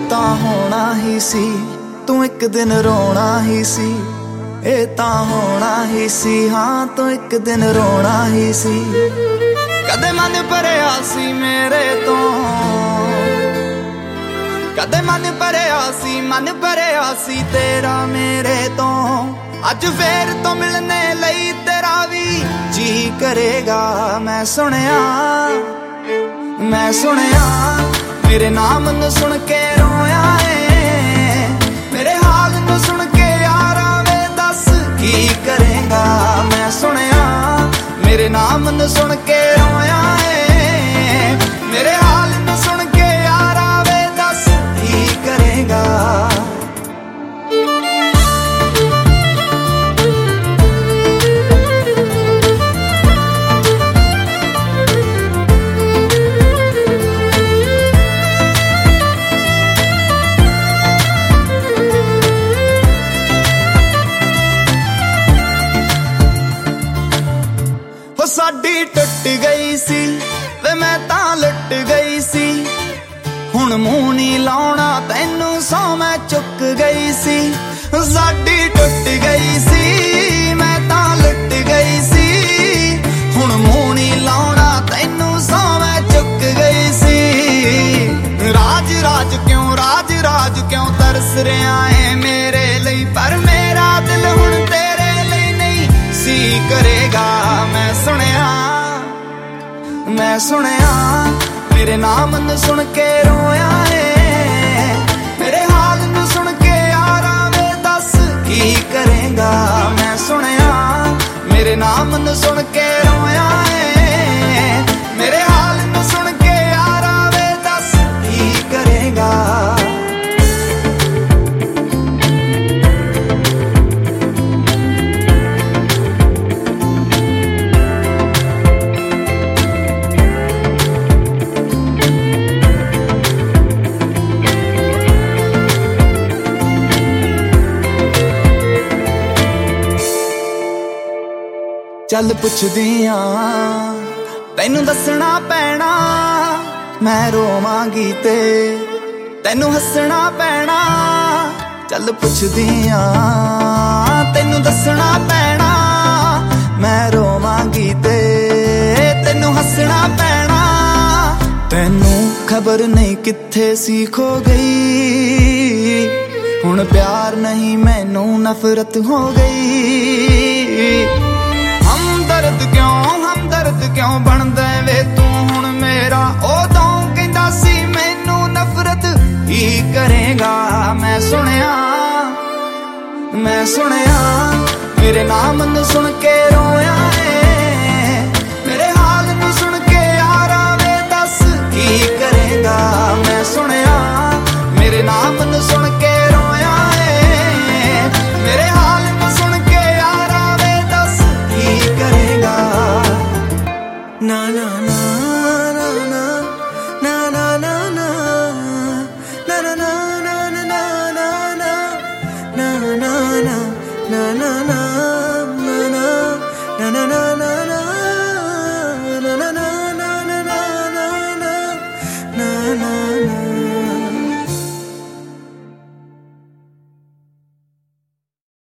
ਤਾਂ ਹੋਣਾ ਹੀ ਸੀ, ਤੂੰ ਇੱਕ ਦਿਨ ਰੋਣਾ ਹੀ ਸੀ। ਇਹ ਤਾਂ ਹੋਣਾ ਹੀ ਸੀ, ਹਾਂ ਤੂੰ ਇੱਕ ਦਿਨ ਰੋਣਾ ਹੀ ਸੀ। ਕਦੇ ਮਨ ਭਰਿਆ ਸੀ ਮੇਰੇ ਤੋਂ, ਕਦੇ ਮਨ ਭਰਿਆ ਸੀ, ਮਨ ਭਰਿਆ ਸੀ ਤੇਰਾ ਮੇਰੇ ਤੋਂ। ਅੱਜ ਫੇਰ ਤੋਂ ਮਿਲਣੇ ਲਈ ਤੇਰਾ ਵੀ ਜੀ ਕਰੇਗਾ। ਮੈਂ ਸੁਣਿਆ ਮੇਰੇ ਨਾਮ ਨੂੰ ਸੁਣ ਕੇ ਰੋਇਆ ਏ, ਮੇਰੇ ਹਾਲ ਨੂੰ ਸੁਣ ਕੇ ਯਾਰਾ ਵੇ ਦੱਸ ਕੀ ਕਰੇਗਾ। ਮੈਂ ਸੁਣਿਆ ਮੇਰੇ ਨਾਮ ਨੂੰ ਸੁਣ ਕੇ ਰੋਇਆ ਏ, ਮੇਰੇ ਹਾਲ ਨੂੰ ਸੁਣ ਕੇ ਯਾਰਾ ਵੇ ਦੱਸ ਕੀ ਕਰੇਗਾ। ਸਾਡੀ ਟੁੱਟ ਗਈ ਸੀ ਵੇ ਮੈਂ ਤਾਂ ਲੁੱਟ ਗਈ ਸੀ। ਹੁਣ ਮੂੰਹ ਨਹੀਂ ਲਾਉਣਾ ਤੈਨੂੰ ਸੌ ਮੈਂ ਚੁੱਕ ਗਈ ਸੀ। ਸਾਡੀ ਟੁੱਟ ਗਈ ਸੀ ਮੈਂ ਤਾਂ ਲੁੱਟ ਗਈ ਸੀ। ਹੁਣ ਮੂੰਹ ਨਹੀਂ ਲਾਉਣਾ ਤੈਨੂੰ ਸੌ ਮੈਂ ਚੁੱਕ ਗਈ ਸੀ। ਰਾਜ ਰਾਜ ਕਿਉਂ ਤਰਸ ਰਿਹਾ ਏ ਮੇਰੇ ਲਈ, ਪਰ ਮੇਰਾ ਦਿਲ ਹੁਣ ਤੇਰੇ ਲਈ ਨਹੀਂ ਸੀ ਕਰੇਗਾ। ਮੈਂ ਸੁਣਿਆ ਮੇਰੇ ਨਾਮ ਨੂੰ ਸੁਣ ਕੇ ਰੋਇਆ ਏ, ਮੇਰੇ ਹਾਲ ਨੂੰ ਸੁਣ ਕੇ ਯਾਰਾ ਵੇ ਦੱਸ ਕੀ ਕਰੇਗਾ। ਮੈਂ ਸੁਣਿਆ ਮੇਰੇ ਨਾਮ ਨੂੰ ਸੁਣ ਕੇ ਰੋਇਆ ਏ, ਮੇਰੇ ਹਾਲ ਨੂੰ ਸੁਣ ਕੇ ਯਾਰਾ ਵੇ ਦੱਸ ਕੀ ਕਰੇਗਾ। ਚੱਲ ਪੁੱਛਦੀ ਆਂ ਤੈਨੂੰ ਦੱਸਣਾ ਪੈਣਾ, ਮੈਂ ਰੋਵਾਂਗੀ ਤੇ ਤੈਨੂੰ ਹੱਸਣਾ ਪੈਣਾ। ਚੱਲ ਪੁੱਛਦੀ ਆਂ ਤੈਨੂੰ ਦੱਸਣਾ ਪੈਣਾ, ਮੈਂ ਰੋਵਾਂਗੀ ਤੇ ਤੈਨੂੰ ਹੱਸਣਾ ਪੈਣਾ। ਤੈਨੂੰ ਖਬਰ ਨਹੀਂ ਕਿੱਥੇ ਸੀ ਖੋ ਗਈ, ਹੁਣ ਪਿਆਰ ਨਹੀਂ ਮੈਨੂੰ ਨਫ਼ਰਤ ਹੋ ਗਈ। ਹਮਦਰਦ ਕਿਉਂ ਬਣਦਾ ਵੇ ਤੂੰ ਹੁਣ ਮੇਰਾ, ਉਦੋਂ ਕਹਿੰਦਾ ਸੀ ਮੈਨੂੰ ਨਫ਼ਰਤ ਹੀ ਕਰੇਗਾ। ਮੈਂ ਸੁਣਿਆ ਮੇਰੇ ਨਾਮ ਨੂੰ ਸੁਣ ਕੇ ਰੋਇਆ ਏ, ਮੇਰੇ ਹਾਲ ਨੂੰ ਸੁਣ ਕੇ ਯਾਰਾ ਵੇ ਦੱਸ ਕੀ ਕਰੇਗਾ। ਮੈਂ ਸੁਣਿਆ ਮੇਰੇ ਨਾਮ ਨੂੰ ਸੁਣ ਕੇ ਰੋਇਆ ਏ, ਮੇਰੇ ਹਾਲ ਨੂੰ ਸੁਣ ਕੇ ਯਾਰਾ ਵੇ ਦੱਸ ਕੀ ਕਰੇਗਾ। ਨਾ ਨਾ ਨਾ ਨਾ ਨਾ